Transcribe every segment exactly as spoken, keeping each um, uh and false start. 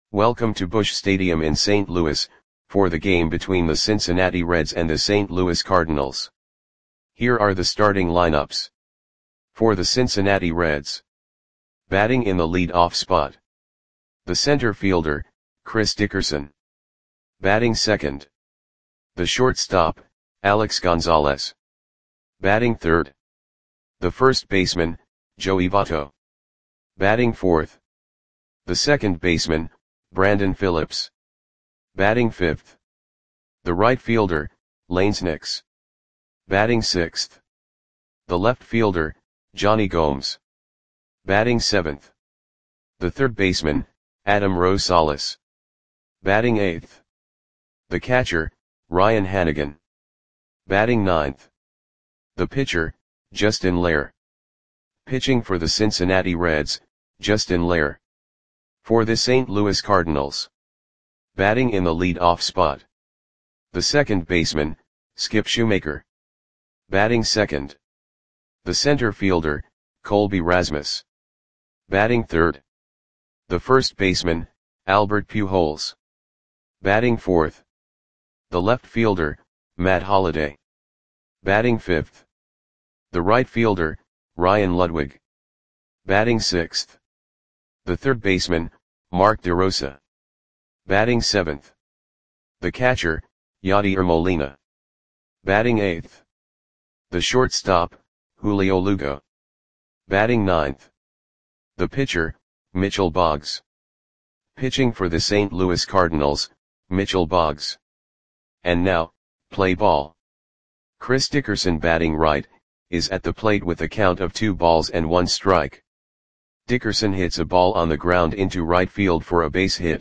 Welcome to Busch Stadium in Saint Louis, for the game between the Cincinnati Reds and the Saint Louis Cardinals. Here are the starting lineups. For the Cincinnati Reds. Batting in the lead-off spot. The center fielder, Chris Dickerson. Batting second. The shortstop, Alex Gonzalez. Batting third. The first baseman, Joey Votto. Batting fourth. The second baseman, Brandon Phillips. Batting fifth. The right fielder, Lanes Nix. Batting sixth. The left fielder, Jonny Gomes. Batting seventh. The third baseman, Adam Rosales. Batting eighth. The catcher, Ryan Hanigan. Batting ninth. The pitcher, Justin Lehr. Pitching for the Cincinnati Reds, Justin Lehr. For the Saint Louis Cardinals. Batting in the lead-off spot. The second baseman, Skip Shoemaker. Batting second. The center fielder, Colby Rasmus. Batting third. The first baseman, Albert Pujols. Batting fourth. The left fielder, Matt Holliday. Batting fifth. The right fielder, Ryan Ludwig. Batting sixth. The third baseman, Mark DeRosa. Batting seventh. The catcher, Yadier Molina. Batting eighth. The shortstop, Julio Lugo. Batting ninth. The pitcher, Mitchell Boggs. Pitching for the Saint Louis Cardinals, Mitchell Boggs. And now, play ball. Chris Dickerson, batting right, is at the plate with a count of two balls and one strike. Dickerson hits a ball on the ground into right field for a base hit.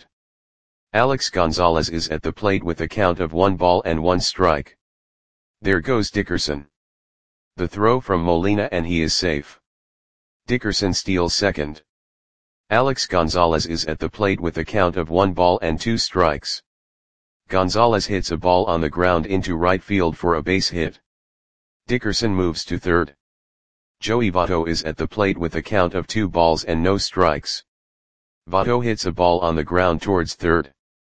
Alex Gonzalez is at the plate with a count of one ball and one strike. There goes Dickerson. The throw from Molina and he is safe. Dickerson steals second. Alex Gonzalez is at the plate with a count of one ball and two strikes. Gonzalez hits a ball on the ground into right field for a base hit. Dickerson moves to third. Joey Votto is at the plate with a count of two balls and no strikes. Votto hits a ball on the ground towards third.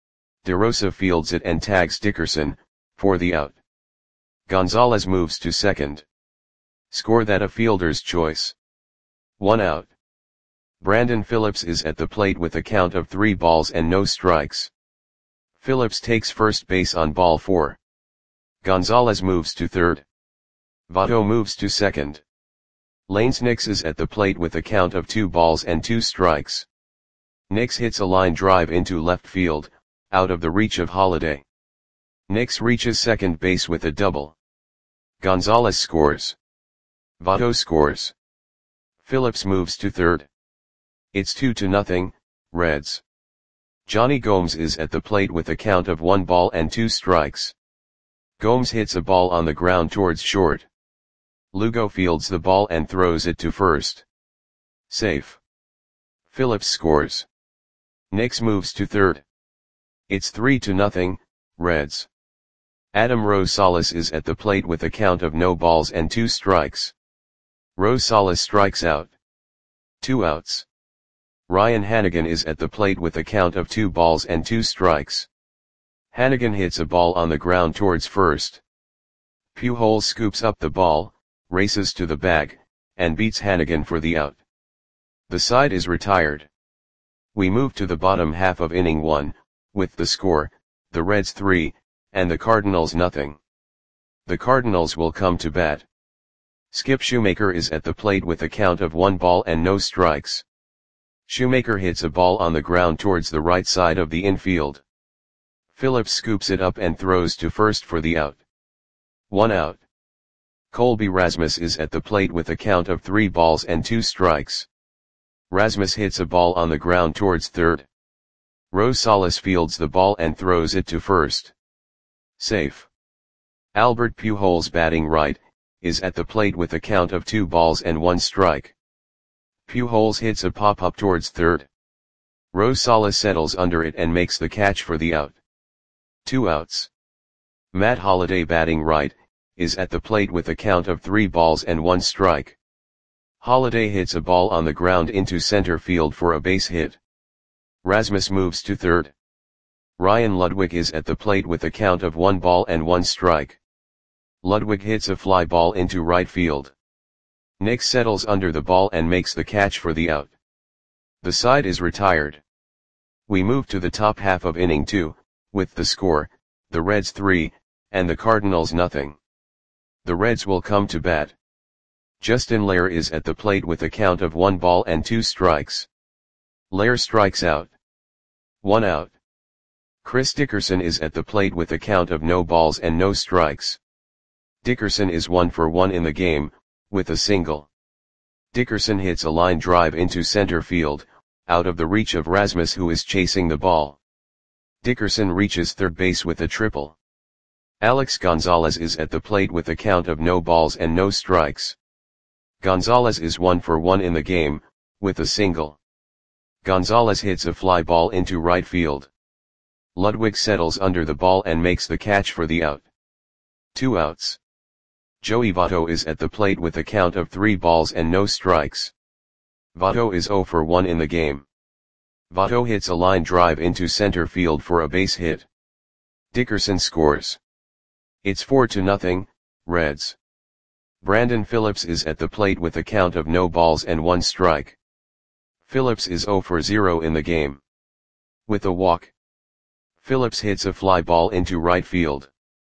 DeRosa fields it and tags Dickerson, for the out. Gonzalez moves to second. Score that a fielder's choice. One out. Brandon Phillips is at the plate with a count of three balls and no strikes. Phillips takes first base on ball four. Gonzalez moves to third. Votto moves to second. Lanes Nix is at the plate with a count of two balls and two strikes. Nix hits a line drive into left field, out of the reach of Holliday. Nix reaches second base with a double. Gonzalez scores. Votto scores. Phillips moves to third. It's two to nothing, Reds. Jonny Gomes is at the plate with a count of one ball and two strikes. Gomes hits a ball on the ground towards short. Lugo fields the ball and throws it to first. Safe. Phillips scores. Nix moves to third. It's three to nothing, Reds. Adam Rosales is at the plate with a count of no balls and two strikes. Rosales strikes out. Two outs. Ryan Hanigan is at the plate with a count of two balls and two strikes. Hanigan hits a ball on the ground towards first. Pujols scoops up the ball, races to the bag, and beats Hanigan for the out. The side is retired. We move to the bottom half of inning one, with the score, the Reds three, and the Cardinals nothing. The Cardinals will come to bat. Skip Shoemaker is at the plate with a count of one ball and no strikes. Shoemaker hits a ball on the ground towards the right side of the infield. Phillips scoops it up and throws to first for the out. One out. Colby Rasmus is at the plate with a count of three balls and two strikes. Rasmus hits a ball on the ground towards third. Rosales fields the ball and throws it to first. Safe. Albert Pujols, batting right, is at the plate with a count of two balls and one strike. Pujols hits a pop-up towards third. Rosales settles under it and makes the catch for the out. Two outs. Matt Holliday, batting right, is at the plate with a count of three balls and one strike. Holliday hits a ball on the ground into center field for a base hit. Rasmus moves to third. Ryan Ludwig is at the plate with a count of one ball and one strike. Ludwig hits a fly ball into right field. Nick settles under the ball and makes the catch for the out. The side is retired. We move to the top half of inning two, with the score, the Reds three, and the Cardinals nothing. The Reds will come to bat. Justin Lair is at the plate with a count of one ball and two strikes. Lair strikes out. One out. Chris Dickerson is at the plate with a count of no balls and no strikes. Dickerson is one for one in the game, with a single. Dickerson hits a line drive into center field, out of the reach of Rasmus, who is chasing the ball. Dickerson reaches third base with a triple. Alex Gonzalez is at the plate with a count of no balls and no strikes. Gonzalez is one for one in the game, with a single. Gonzalez hits a fly ball into right field. Ludwig settles under the ball and makes the catch for the out. Two outs. Joey Votto is at the plate with a count of three balls and no strikes. Votto is zero for one in the game. Votto hits a line drive into center field for a base hit. Dickerson scores. It's four to nothing, Reds. Brandon Phillips is at the plate with a count of no balls and one strike. Phillips is zero for zero in the game. With a walk, Phillips hits a fly ball into right field.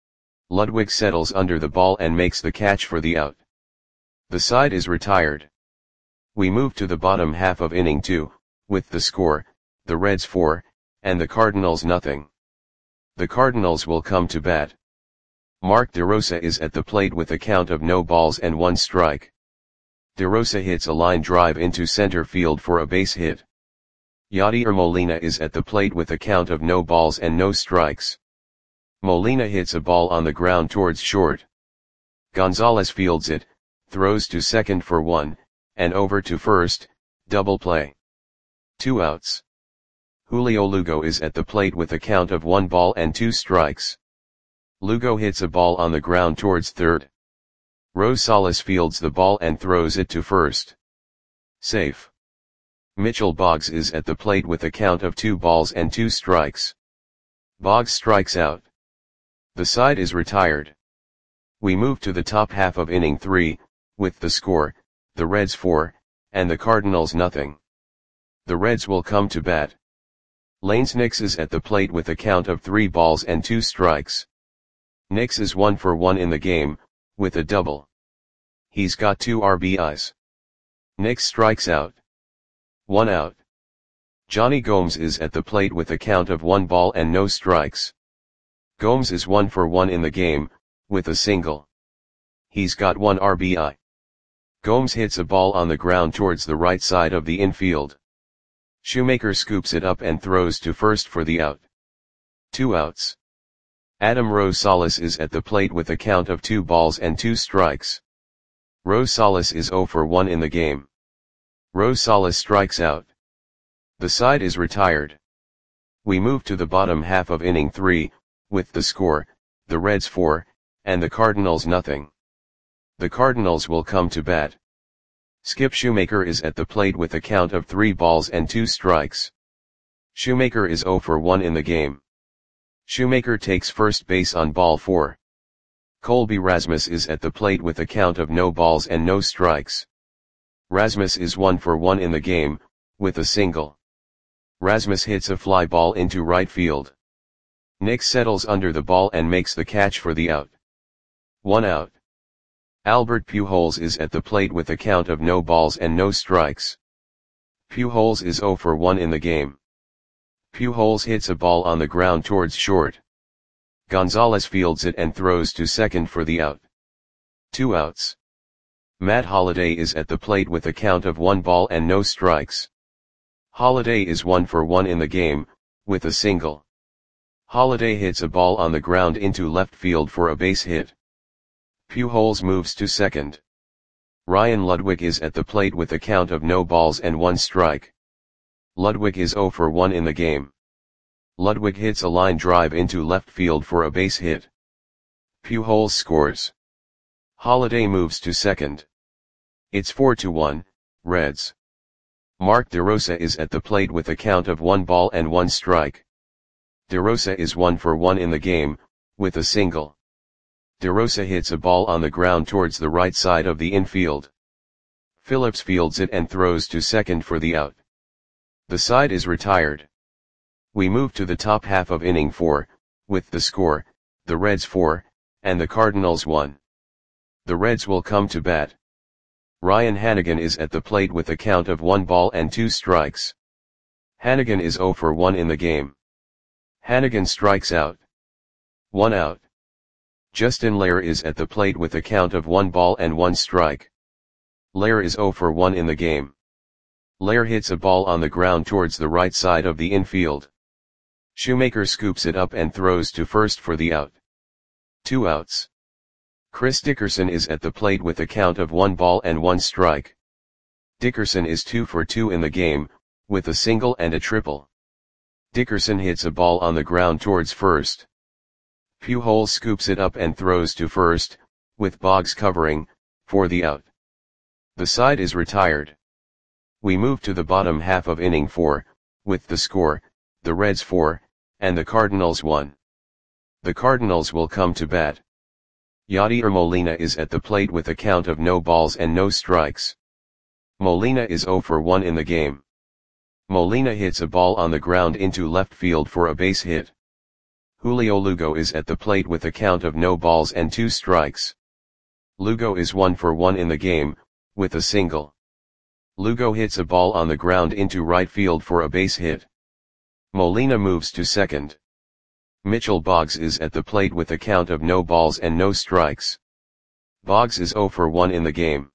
Ludwig settles under the ball and makes the catch for the out. The side is retired. We move to the bottom half of inning two, with the score, the Reds four, and the Cardinals nothing. The Cardinals will come to bat. Mark DeRosa is at the plate with a count of no balls and one strike. DeRosa hits a line drive into center field for a base hit. Yadier Molina is at the plate with a count of no balls and no strikes. Molina hits a ball on the ground towards short. Gonzalez fields it, throws to second for one, and over to first, double play. Two outs. Julio Lugo is at the plate with a count of one ball and two strikes. Lugo hits a ball on the ground towards third. Rosales fields the ball and throws it to first. Safe. Mitchell Boggs is at the plate with a count of two balls and two strikes. Boggs strikes out. The side is retired. We move to the top half of inning three, with the score, the Reds four, and the Cardinals nothing. The Reds will come to bat. Lanes Nix is at the plate with a count of three balls and two strikes. Nix is one for one in the game, with a double. He's got two R B Is. Nix strikes out. One out. Johnny Gomes is at the plate with a count of one ball and no strikes. Gomes is one for one in the game, with a single. He's got one R B I. Gomes hits a ball on the ground towards the right side of the infield. Shoemaker scoops it up and throws to first for the out. Two outs. Adam Rosales is at the plate with a count of two balls and two strikes. Rosales is zero for one in the game. Rosales strikes out. The side is retired. We move to the bottom half of inning three, with the score, the Reds four, and the Cardinals nothing. The Cardinals will come to bat. Skip Shoemaker is at the plate with a count of three balls and two strikes. Shoemaker is zero for one in the game. Shoemaker takes first base on ball four. Colby Rasmus is at the plate with a count of no balls and no strikes. Rasmus is one for one in the game, with a single. Rasmus hits a fly ball into right field. Nix settles under the ball and makes the catch for the out. One out. Albert Pujols is at the plate with a count of no balls and no strikes. Pujols is zero for one in the game. Pujols hits a ball on the ground towards short. Gonzalez fields it and throws to second for the out. Two outs. Matt Holliday is at the plate with a count of one ball and no strikes. Holliday is one for one in the game, with a single. Holliday hits a ball on the ground into left field for a base hit. Pujols moves to second. Ryan Ludwig is at the plate with a count of no balls and one strike. Ludwig is zero for one in the game. Ludwig hits a line drive into left field for a base hit. Pujols scores. Holliday moves to second. It's four to one, Reds. Mark DeRosa is at the plate with a count of one ball and one strike. DeRosa is one for one in the game, with a single. DeRosa hits a ball on the ground towards the right side of the infield. Phillips fields it and throws to second for the out. The side is retired. We move to the top half of inning four, with the score, the Reds four, and the Cardinals one. The Reds will come to bat. Ryan Hanigan is at the plate with a count of one ball and two strikes. Hanigan is zero for one in the game. Hanigan strikes out. One out. Justin Lair is at the plate with a count of one ball and one strike. Lair is zero for one in the game. Lair hits a ball on the ground towards the right side of the infield. Shoemaker scoops it up and throws to first for the out. Two outs. Chris Dickerson is at the plate with a count of one ball and one strike. Dickerson is two for two in the game, with a single and a triple. Dickerson hits a ball on the ground towards first. Pujols scoops it up and throws to first, with Boggs covering, for the out. The side is retired. We move to the bottom half of inning four, with the score, the Reds four, and the Cardinals one. The Cardinals will come to bat. Yadier Molina is at the plate with a count of no balls and no strikes. Molina is zero for one in the game. Molina hits a ball on the ground into left field for a base hit. Julio Lugo is at the plate with a count of no balls and two strikes. Lugo is one for one in the game, with a single. Lugo hits a ball on the ground into right field for a base hit. Molina moves to second. Mitchell Boggs is at the plate with a count of no balls and no strikes. Boggs is zero for one in the game.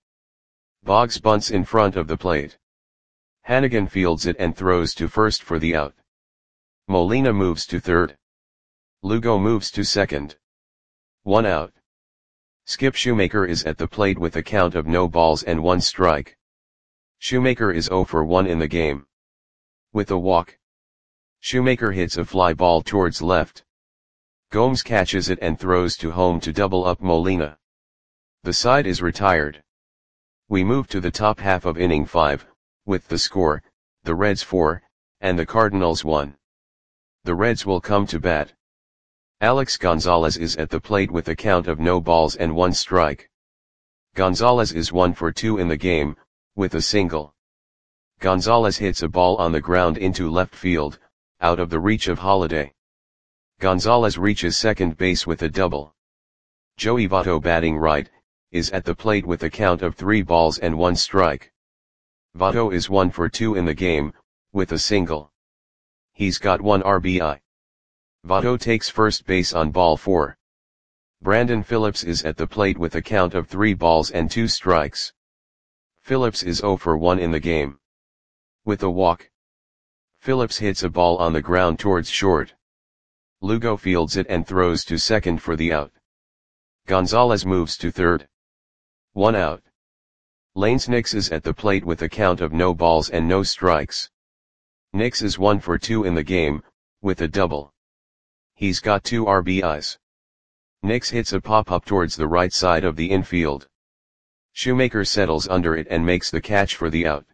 Boggs bunts in front of the plate. Hanigan fields it and throws to first for the out. Molina moves to third. Lugo moves to second. One out. Skip Shoemaker is at the plate with a count of no balls and one strike. Shoemaker is zero for one in the game. With a walk. Shoemaker hits a fly ball towards left. Gomes catches it and throws to home to double up Molina. The side is retired. We move to the top half of inning five, with the score, the Reds four, and the Cardinals one. The Reds will come to bat. Alex Gonzalez is at the plate with a count of no balls and one strike. Gonzalez is one for two in the game, with a single. Gonzalez hits a ball on the ground into left field, out of the reach of Holiday. Gonzalez reaches second base with a double. Joey Votto, batting right, is at the plate with a count of three balls and one strike. Votto is one for two in the game, with a single. He's got one R B I. Votto takes first base on ball four. Brandon Phillips is at the plate with a count of three balls and two strikes. Phillips is zero for one in the game. With a walk. Phillips hits a ball on the ground towards short. Lugo fields it and throws to second for the out. Gonzalez moves to third. One out. Lanes Nix is at the plate with a count of no balls and no strikes. Nix is one for two in the game, with a double. He's got two R B Is. Nix hits a pop-up towards the right side of the infield. Shoemaker settles under it and makes the catch for the out.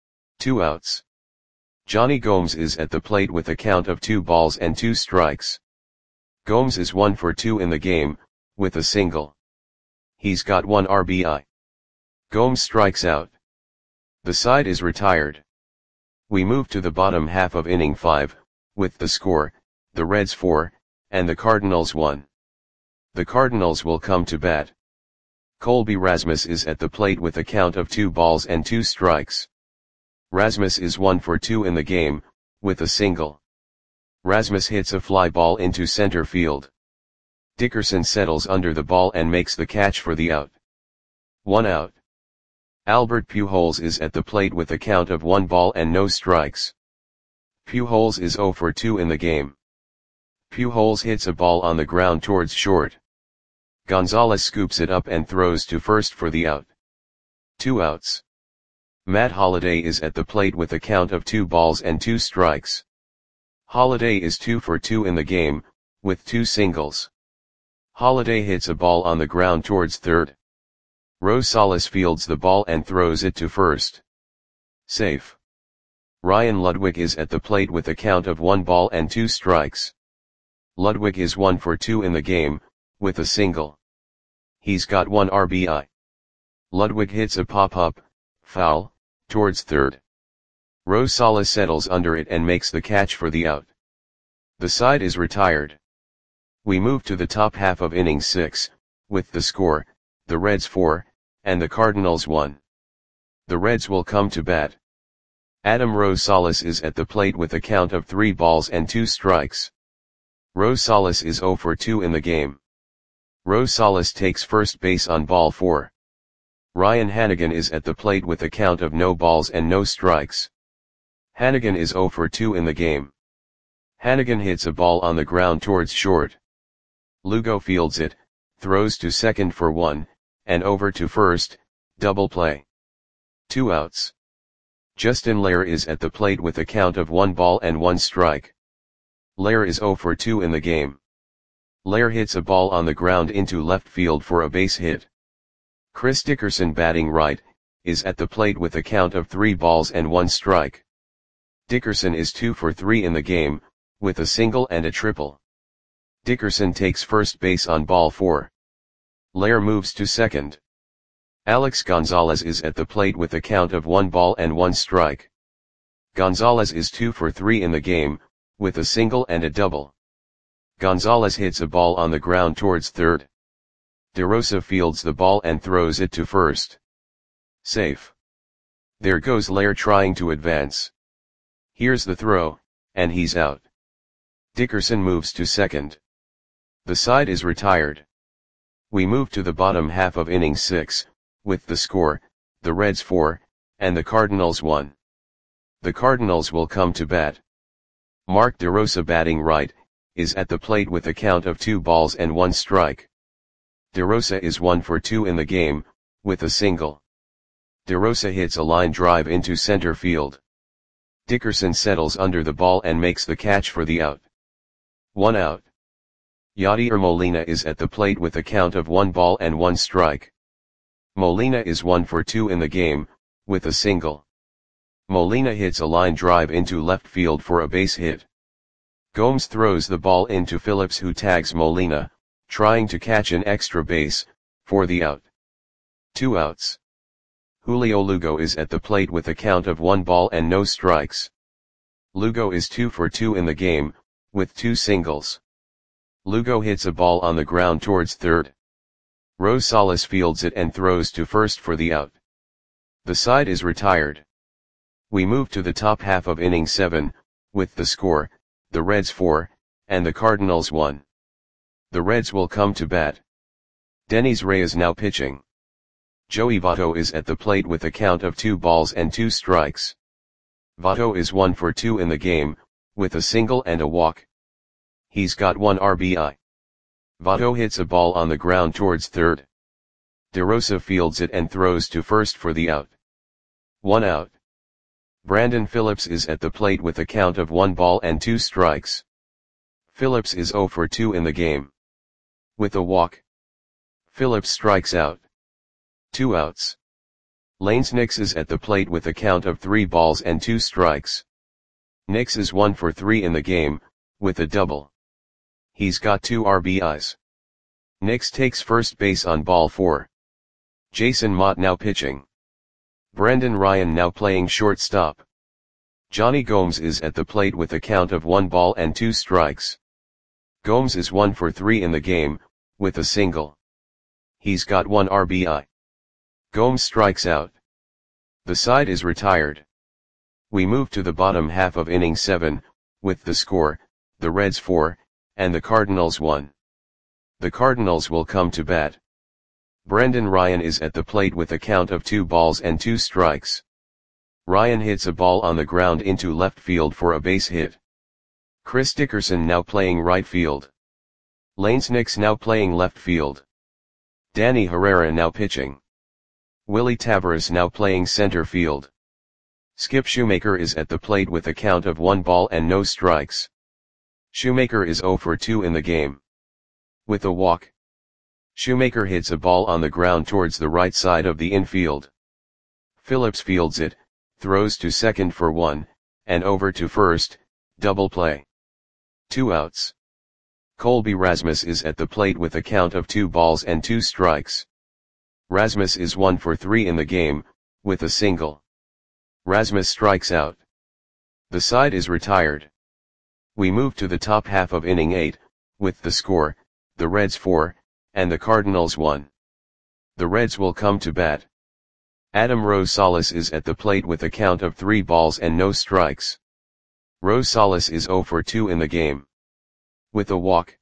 Two outs. Johnny Gomes is at the plate with a count of two balls and two strikes. Gomes is one for two in the game, with a single. He's got one R B I. Gomes strikes out. The side is retired. We move to the bottom half of inning five, with the score, the Reds four, and the Cardinals one. The Cardinals will come to bat. Colby Rasmus is at the plate with a count of two balls and two strikes. Rasmus is one for two in the game, with a single. Rasmus hits a fly ball into center field. Dickerson settles under the ball and makes the catch for the out. One out. Albert Pujols is at the plate with a count of one ball and no strikes. Pujols is zero for two in the game. Pujols hits a ball on the ground towards short. Gonzalez scoops it up and throws to first for the out. Two outs. Matt Holliday is at the plate with a count of two balls and two strikes. Holliday is two for two in the game, with two singles. Holliday hits a ball on the ground towards third. Rosales fields the ball and throws it to first. Safe. Ryan Ludwig is at the plate with a count of one ball and two strikes. Ludwig is one for two in the game, with a single. He's got one R B I. Ludwig hits a pop-up, foul, towards third. Rosales settles under it and makes the catch for the out. The side is retired. We move to the top half of inning six, with the score, the Reds four, and the Cardinals one. The Reds will come to bat. Adam Rosales is at the plate with a count of three balls and two strikes. Rosales is zero for two in the game. Rosales takes first base on ball four. Ryan Hanigan is at the plate with a count of no balls and no strikes. Hanigan is zero for two in the game. Hanigan hits a ball on the ground towards short. Lugo fields it, throws to second for one, and over to first, double play. Two outs. Justin Lair is at the plate with a count of one ball and one strike. Lair is zero for two in the game. Lair hits a ball on the ground into left field for a base hit. Chris Dickerson, batting right, is at the plate with a count of three balls and one strike. Dickerson is two for three in the game, with a single and a triple. Dickerson takes first base on ball four. Lair moves to second. Alex Gonzalez is at the plate with a count of one ball and one strike. Gonzalez is two for three in the game, with a single and a double. Gonzalez hits a ball on the ground towards third. DeRosa fields the ball and throws it to first. Safe. There goes Lair trying to advance. Here's the throw, and he's out. Dickerson moves to second. The side is retired. We move to the bottom half of inning six, with the score, the Reds four, and the Cardinals one. The Cardinals will come to bat. Mark DeRosa, batting right, is at the plate with a count of two balls and one strike. DeRosa is one for two in the game, with a single. DeRosa hits a line drive into center field. Dickerson settles under the ball and makes the catch for the out. One out. Yadier Molina is at the plate with a count of one ball and one strike. Molina is one for two in the game, with a single. Molina hits a line drive into left field for a base hit. Gomes throws the ball into Phillips, who tags Molina, trying to catch an extra base, for the out. Two outs. Julio Lugo is at the plate with a count of one ball and no strikes. Lugo is two for two in the game, with two singles. Lugo hits a ball on the ground towards third. Rosales fields it and throws to first for the out. The side is retired. We move to the top half of inning seven, with the score, the Reds four, and the Cardinals one. The Reds will come to bat. Denis Reyes now pitching. Joey Votto is at the plate with a count of two balls and two strikes. Votto is one for two in the game, with a single and a walk. He's got one R B I. Votto hits a ball on the ground towards third. DeRosa fields it and throws to first for the out. One out. Brandon Phillips is at the plate with a count of one ball and two strikes. Phillips is zero for two in the game. With a walk. Phillips strikes out. Two outs. Lanes Nix is at the plate with a count of three balls and two strikes. Nix is one for three in the game, with a double. He's got two R B Is. Nix takes first base on ball four. Jason Mott now pitching. Brendan Ryan now playing shortstop. Johnny Gomes is at the plate with a count of one ball and two strikes. Gomes is one for three in the game, with a single. He's got one R B I. Gomes strikes out. The side is retired. We move to the bottom half of inning seven, with the score, the Reds four, and the Cardinals one. The Cardinals will come to bat. Brendan Ryan is at the plate with a count of two balls and two strikes. Ryan hits a ball on the ground into left field for a base hit. Chris Dickerson now playing right field. Lanes Nix now playing left field. Danny Herrera now pitching. Willie Tavares now playing center field. Skip Shoemaker is at the plate with a count of one ball and no strikes. Shoemaker is zero for two in the game. With a walk. Shoemaker hits a ball on the ground towards the right side of the infield. Phillips fields it, throws to second for one, and over to first, double play. Two outs. Colby Rasmus is at the plate with a count of two balls and two strikes. Rasmus is one for three in the game, with a single. Rasmus strikes out. The side is retired. We move to the top half of inning eight, with the score, the Reds four, and the Cardinals one. The Reds will come to bat. Adam Rosales is at the plate with a count of three balls and no strikes. Rosales is zero for two in the game. With a walk.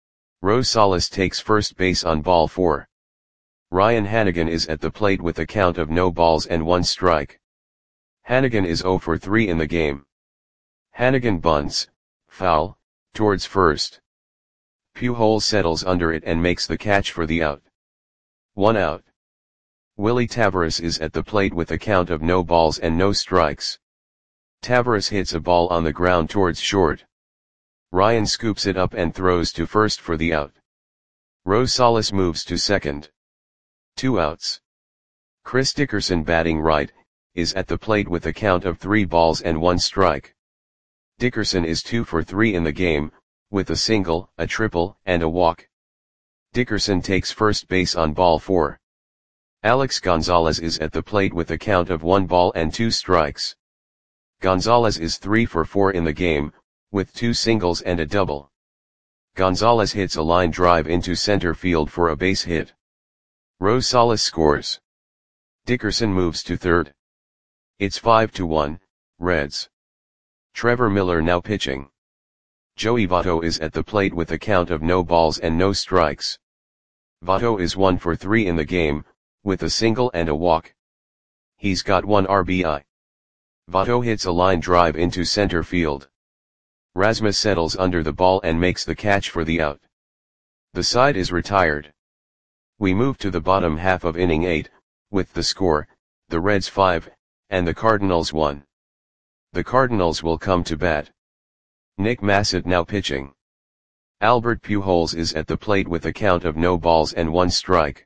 Rosales takes first base on ball four. Ryan Hanigan is at the plate with a count of no balls and one strike. Hanigan is zero for three in the game. Hanigan bunts, foul, towards first. Pujols settles under it and makes the catch for the out. One out. Willie Taveras is at the plate with a count of no balls and no strikes. Taveras hits a ball on the ground towards short. Ryan scoops it up and throws to first for the out. Rosales moves to second. Two outs. Chris Dickerson, batting right, is at the plate with a count of three balls and one strike. Dickerson is two for three in the game, with a single, a triple, and a walk. Dickerson takes first base on ball four. Alex Gonzalez is at the plate with a count of one ball and two strikes. Gonzalez is three for four in the game, with two singles and a double. Gonzalez hits a line drive into center field for a base hit. Rosales scores. Dickerson moves to third. It's five to one, Reds. Trevor Miller now pitching. Joey Votto is at the plate with a count of no balls and no strikes. Votto is one for three in the game, with a single and a walk. He's got one R B I. Votto hits a line drive into center field. Rasmus settles under the ball and makes the catch for the out. The side is retired. We move to the bottom half of inning eight, with the score, the Reds five, and the Cardinals one. The Cardinals will come to bat. Nick Massett now pitching. Albert Pujols is at the plate with a count of no balls and one strike.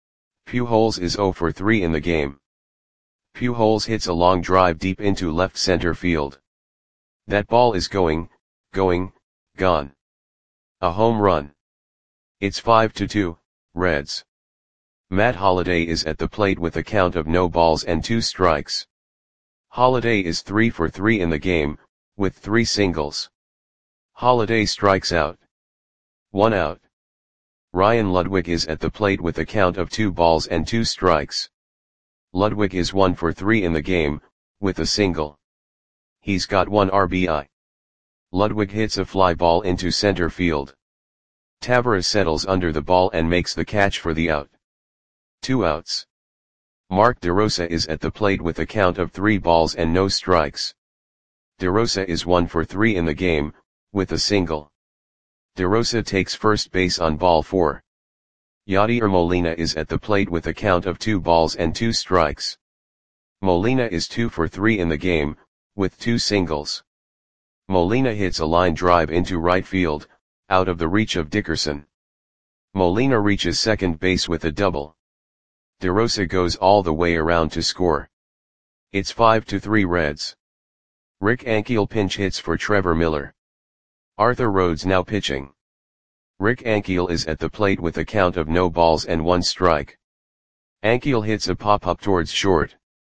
Pujols is zero for three in the game. Pujols hits a long drive deep into left center field. That ball is going, going, gone. A home run. It's five to two, Reds. Matt Holliday is at the plate with a count of no balls and two strikes. Holliday is three for three in the game, with three singles. Holliday strikes out. One out. Ryan Ludwig is at the plate with a count of two balls and two strikes. Ludwig is one for three in the game, with a single. He's got one R B I. Ludwig hits a fly ball into center field. Taveras settles under the ball and makes the catch for the out. Two outs. Mark DeRosa is at the plate with a count of three balls and no strikes. DeRosa is one for three in the game, with a single. DeRosa takes first base on ball four. Yadier Molina is at the plate with a count of two balls and two strikes. Molina is two for three in the game, with two singles. Molina hits a line drive into right field, out of the reach of Dickerson. Molina reaches second base with a double. DeRosa goes all the way around to score. It's five to three Reds. Rick Ankiel pinch hits for Trevor Miller. Arthur Rhodes now pitching. Rick Ankiel is at the plate with a count of no balls and one strike. Ankiel hits a pop-up towards short.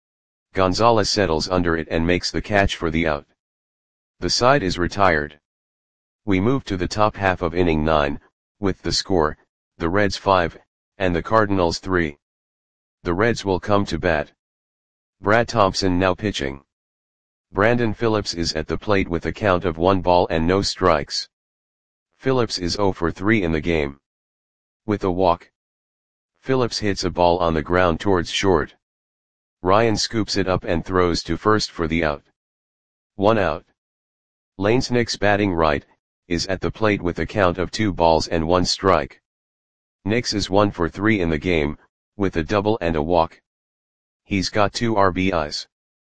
Gonzalez settles under it and makes the catch for the out. The side is retired. We move to the top half of inning nine, with the score, the Reds five, and the Cardinals three. The Reds will come to bat. Brad Thompson now pitching. Brandon Phillips is at the plate with a count of one ball and no strikes. Phillips is zero for three in the game. With a walk. Phillips hits a ball on the ground towards short. Ryan scoops it up and throws to first for the out. One out. Lance Nix, batting right, is at the plate with a count of two balls and one strike. Nix is one for three in the game, with a double and a walk. He's got two R B Is.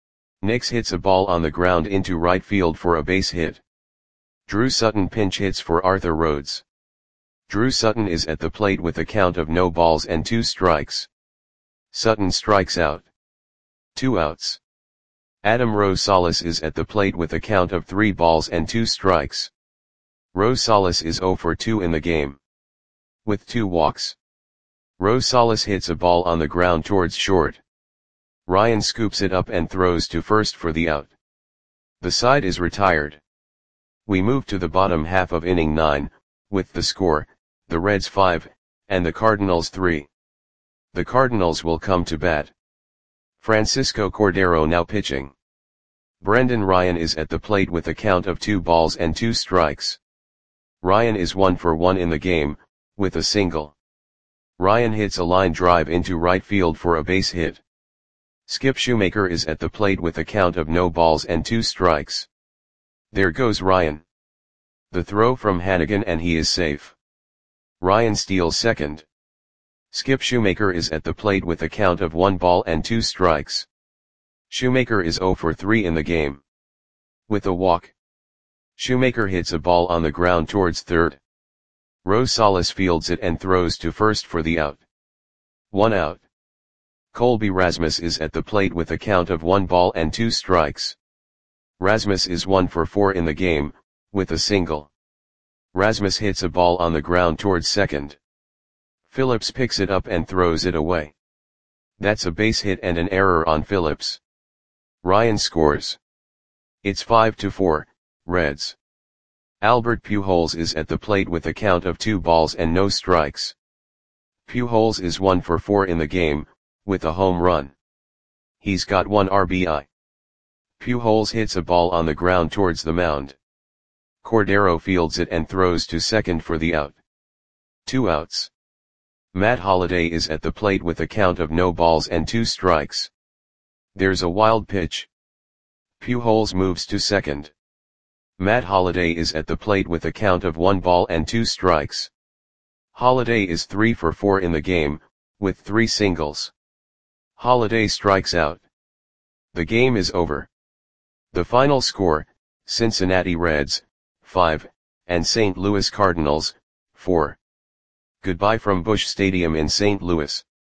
Nix hits a ball on the ground into right field for a base hit. Drew Sutton pinch hits for Arthur Rhodes. Drew Sutton is at the plate with a count of no balls and two strikes. Sutton strikes out. Two outs. Adam Rosales is at the plate with a count of three balls and two strikes. Rosales is zero for two in the game, with two walks. Rosales hits a ball on the ground towards short. Ryan scoops it up and throws to first for the out. The side is retired. We move to the bottom half of inning nine, with the score, the Reds five, and the Cardinals three. The Cardinals will come to bat. Francisco Cordero now pitching. Brendan Ryan is at the plate with a count of two balls and two strikes. Ryan is one for one in the game, with a single. Ryan hits a line drive into right field for a base hit. Skip Shoemaker is at the plate with a count of no balls and two strikes. There goes Ryan. The throw from Hannigan and he is safe. Ryan steals second. Skip Shoemaker is at the plate with a count of one ball and two strikes. Shoemaker is zero for three in the game, with a walk. Shoemaker hits a ball on the ground towards third. Rosales fields it and throws to first for the out. One out. Colby Rasmus is at the plate with a count of one ball and two strikes. Rasmus is one for four in the game, with a single. Rasmus hits a ball on the ground towards second. Phillips picks it up and throws it away. That's a base hit and an error on Phillips. Ryan scores. It's five to four, Reds. Albert Pujols is at the plate with a count of two balls and no strikes. Pujols is one for four in the game, with a home run. He's got one R B I. Pujols hits a ball on the ground towards the mound. Cordero fields it and throws to second for the out. Two outs. Matt Holliday is at the plate with a count of no balls and two strikes. There's a wild pitch. Pujols moves to second. Matt Holliday is at the plate with a count of one ball and two strikes. Holliday is three for four in the game, with three singles. Holliday strikes out. The game is over. The final score, Cincinnati Reds, five, and Saint Louis Cardinals, four. Goodbye from Busch Stadium in Saint Louis.